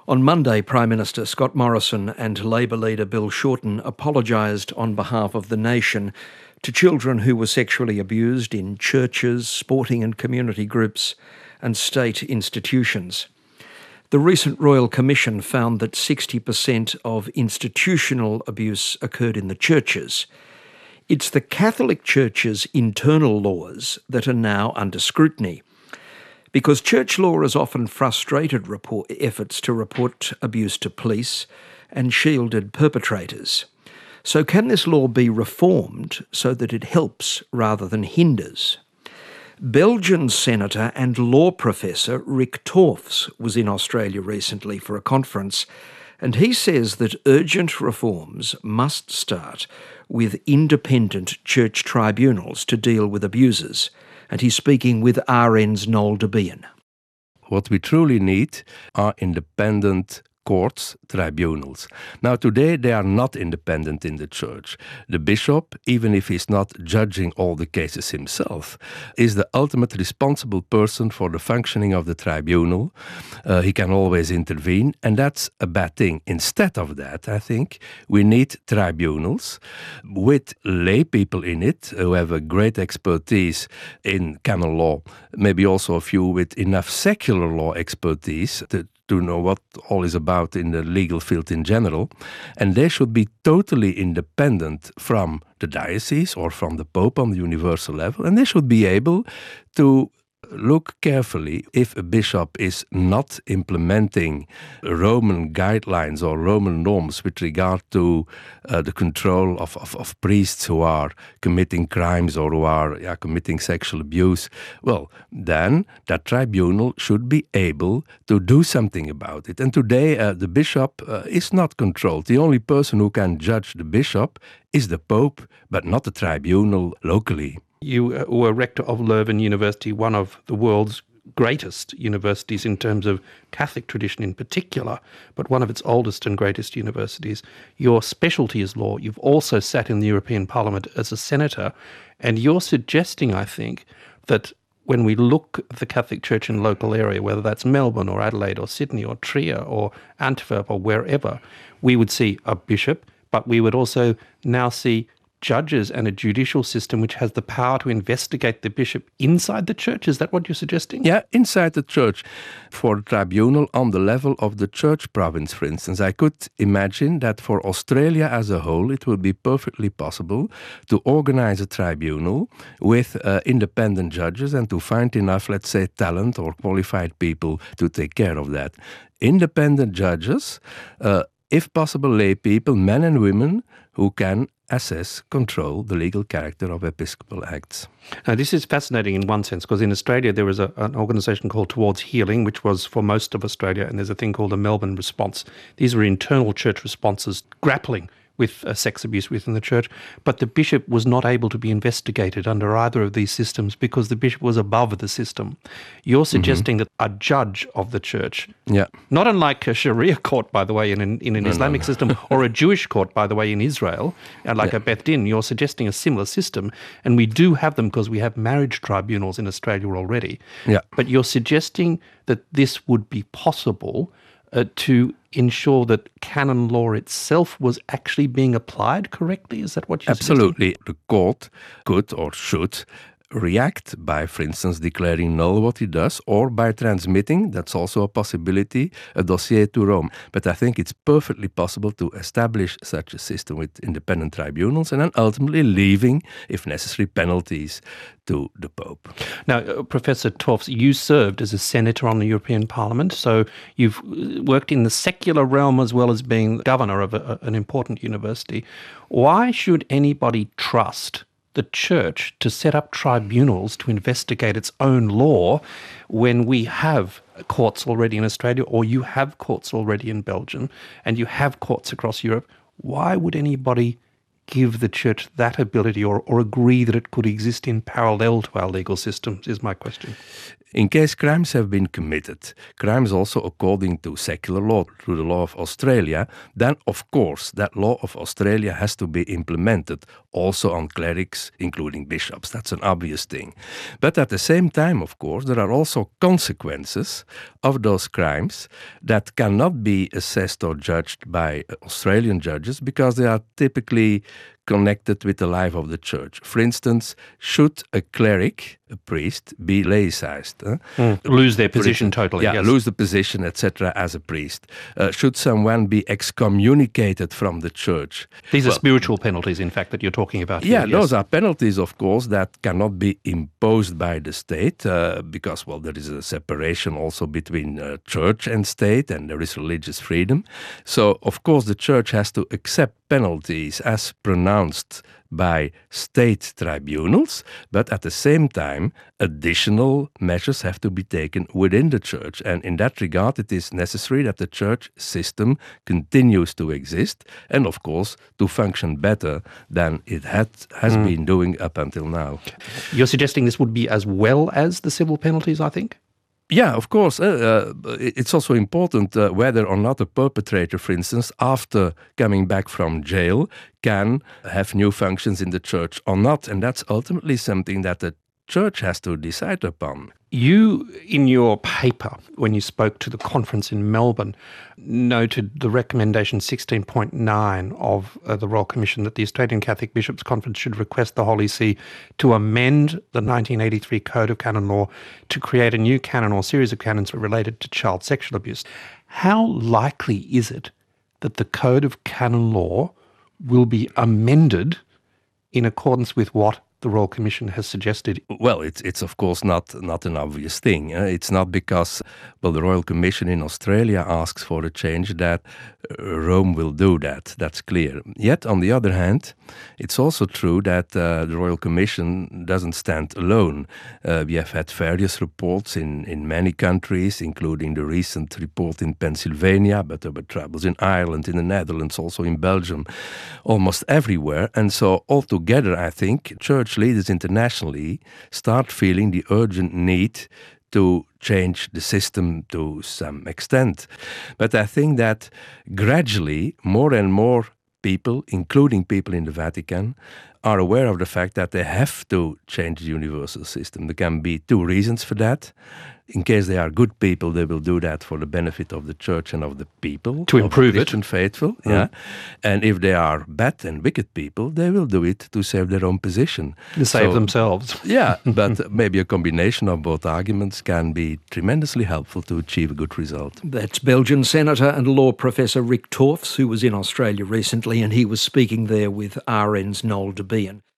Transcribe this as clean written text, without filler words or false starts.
On Monday, Prime Minister Scott Morrison and Labor leader Bill Shorten apologised on behalf of the nation to children who were sexually abused in churches, sporting and community groups and state institutions. The recent Royal Commission found that 60% of institutional abuse occurred in the churches. It's the Catholic Church's internal laws that are now under scrutiny, because church law has often frustrated efforts to report abuse to police and shielded perpetrators. So can this law be reformed so that it helps rather than hinders? Belgian senator and law professor Rick Torfs was in Australia recently for a conference, and he says that urgent reforms must start with independent church tribunals to deal with abusers. And he's speaking with RN's Noel de Bean. What we truly need are independent courts, tribunals. Now, today they are not independent in the church. The bishop, even if he's not judging all the cases himself, is the ultimate responsible person for the functioning of the tribunal. He can always intervene, and that's a bad thing. Instead of that, I think we need tribunals with lay people in it who have a great expertise in canon law, maybe also a few with enough secular law expertise to know what all is about in the legal field in general, and they should be totally independent from the diocese or from the Pope on the universal level, and they should be able to look carefully if a bishop is not implementing Roman guidelines or Roman norms with regard to the control of priests who are committing crimes or who are committing sexual abuse. Well, then that tribunal should be able to do something about it. And today the bishop is not controlled. The only person who can judge the bishop is the Pope, but not the tribunal locally. You were rector of Leuven University, one of the world's greatest universities in terms of Catholic tradition in particular, but one of its oldest and greatest universities. Your specialty is law. You've also sat in the European Parliament as a senator, and you're suggesting, I think, that when we look at the Catholic Church in a local area, whether that's Melbourne or Adelaide or Sydney or Trier or Antwerp or wherever, we would see a bishop, but we would also now see judges and a judicial system which has the power to investigate the bishop inside the church. Is that what you're suggesting? Yeah, inside the church. For a tribunal on the level of the church province, for instance, I could imagine that for Australia as a whole, it would be perfectly possible to organize a tribunal with independent judges and to find enough, let's say, talent or qualified people to take care of that. Independent judges, if possible, lay people, men and women, who can assess, control the legal character of episcopal acts. Now, this is fascinating in one sense, because in Australia there was an organisation called Towards Healing, which was for most of Australia, and there's a thing called the Melbourne Response. These were internal church responses grappling with sex abuse within the church, but the bishop was not able to be investigated under either of these systems because the bishop was above the system. You're suggesting that a judge of the church, not unlike a Sharia court, by the way, in an Islamic system, or a Jewish court, by the way, in Israel, like a Beth Din, you're suggesting a similar system, and we do have them because we have marriage tribunals in Australia already. But you're suggesting that this would be possible to ensure that canon law itself was actually being applied correctly? Is that what you're Absolutely. suggesting? The court could or should react by, for instance, declaring null what he does, or by transmitting, that's also a possibility, a dossier to Rome. But I think it's perfectly possible to establish such a system with independent tribunals and then ultimately leaving, if necessary, penalties to the Pope. Now, Professor Torfs, you served as a senator on the European Parliament, so you've worked in the secular realm as well as being governor of an important university. Why should anybody trust the church to set up tribunals to investigate its own law when we have courts already in Australia, or you have courts already in Belgium, and you have courts across Europe? Why would anybody give the church that ability or agree that it could exist in parallel to our legal systems, is my question. In case crimes have been committed, crimes also according to secular law, through the law of Australia, then of course that law of Australia has to be implemented also on clerics, including bishops. That's an obvious thing. But at the same time, of course, there are also consequences of those crimes that cannot be assessed or judged by Australian judges because they are typically connected with the life of the church. For instance, should a cleric, a priest, be laicized? Lose their position totally. Yeah, yes. lose the position, etc., as a priest. Should someone be excommunicated from the church? These are spiritual penalties, in fact, that you're talking about here. Yeah, those are penalties, of course, that cannot be imposed by the state because, well, there is a separation also between church and state, and there is religious freedom. So, of course, the church has to accept penalties as pronounced by state tribunals, but at the same time, additional measures have to be taken within the church. And in that regard, it is necessary that the church system continues to exist and, of course, to function better than it has been doing up until now. You're suggesting this would be as well as the civil penalties, I think? Yeah, of course. It's also important whether or not a perpetrator, for instance, after coming back from jail, can have new functions in the church or not. And that's ultimately something that the church has to decide upon. You, in your paper, when you spoke to the conference in Melbourne, noted the recommendation 16.9 of the Royal Commission that the Australian Catholic Bishops' Conference should request the Holy See to amend the 1983 Code of Canon Law to create a new canon or series of canons related to child sexual abuse. How likely is it that the Code of Canon Law will be amended in accordance with what the Royal Commission has suggested? Well, it's of course not an obvious thing. It's not because, well, the Royal Commission in Australia asks for a change that Rome will do that. That's clear. Yet, on the other hand, it's also true that the Royal Commission doesn't stand alone. We have had various reports in many countries, including the recent report in Pennsylvania, but there were troubles in Ireland, in the Netherlands, also in Belgium, almost everywhere. And so altogether, I think, church leaders internationally start feeling the urgent need to change the system to some extent. But I think that gradually more and more people, including people in the Vatican, are aware of the fact that they have to change the universal system. There can be two reasons for that. In case they are good people, they will do that for the benefit of the church and of the people. To improve it. Christian faithful, yeah. And if they are bad and wicked people, they will do it to save their own position. To save themselves. Yeah, but maybe a combination of both arguments can be tremendously helpful to achieve a good result. That's Belgian Senator and law professor Rick Torfs, who was in Australia recently, and he was speaking there with RN's Noel Debien.